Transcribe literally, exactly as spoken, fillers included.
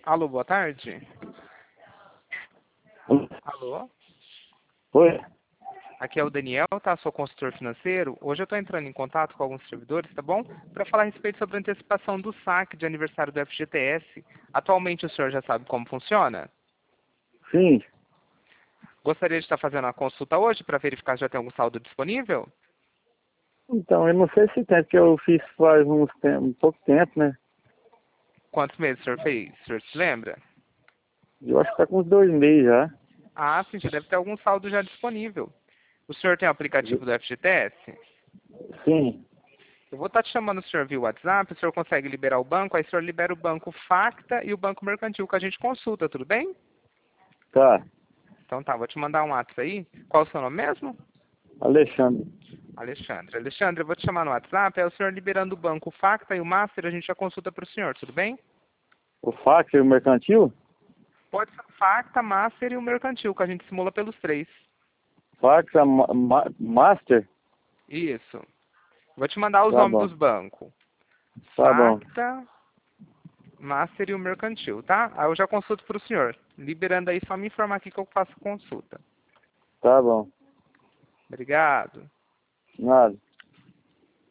Alô, boa tarde. Alô? Oi? Aqui é o Daniel, tá? Sou consultor financeiro. Hoje eu estou entrando em contato com alguns servidores, tá bom? Para falar a respeito sobre a antecipação do saque de aniversário do F G T S. Atualmente o senhor já sabe como funciona? Sim. Gostaria de estar fazendo a consulta hoje para verificar se já tem algum saldo disponível? Então, eu não sei se tem, porque eu fiz faz uns tem- um pouco tempo, né? Quantos meses o senhor fez? O senhor se lembra? Eu acho que tá com uns dois meses já. Ah, sim, já deve ter algum saldo já disponível. O senhor tem o aplicativo do F G T S? Sim. Eu vou estar te chamando o senhor via WhatsApp, o senhor consegue liberar o banco, aí o senhor libera o banco Facta e o banco Mercantil que a gente consulta, tudo bem? Tá. Então tá, vou te mandar um WhatsApp aí. Qual o seu nome mesmo? Alexandre. Alexandre. Alexandre, eu vou te chamar no WhatsApp, aí o senhor liberando o banco Facta e o Master, a gente já consulta para o senhor, tudo bem? O fax e o mercantil? Pode ser o Facta, Master e o Mercantil, que a gente simula pelos três. Fax, a ma ma Master? Isso. Vou te mandar os Tá nomes bom. dos bancos. Tá bom. Facta, Master e o Mercantil, tá? Aí eu já consulto para o senhor. Liberando aí, só me informar aqui que eu faço a consulta. Tá bom. Obrigado. Nada.